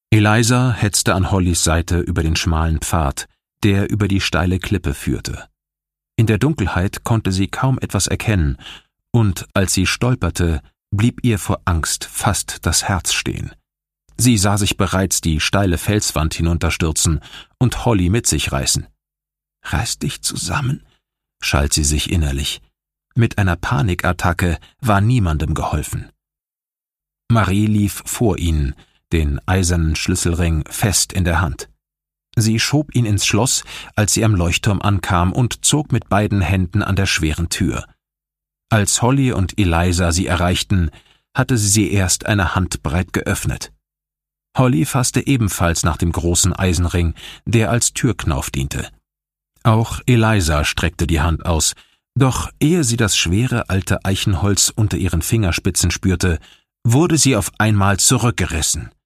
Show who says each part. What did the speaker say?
Speaker 1: Eliza hetzte an Hollys Seite über den schmalen Pfad, der über die steile Klippe führte. In der Dunkelheit konnte sie kaum etwas erkennen, und als sie stolperte, blieb ihr vor Angst fast das Herz stehen. Sie sah sich bereits die steile Felswand hinunterstürzen und Holly mit sich reißen. »Reiß dich zusammen«, schalt sie sich innerlich. Mit einer Panikattacke war niemandem geholfen. Marie lief vor ihnen, den eisernen Schlüsselring fest in der Hand. Sie schob ihn ins Schloss, als sie am Leuchtturm ankam, und zog mit beiden Händen an der schweren Tür. Als Holly und Eliza sie erreichten, hatte sie erst eine Handbreit geöffnet. Holly fasste ebenfalls nach dem großen Eisenring, der als Türknauf diente. Auch Eliza streckte die Hand aus, doch ehe sie das schwere alte Eichenholz unter ihren Fingerspitzen spürte, wurde sie auf einmal zurückgerissen.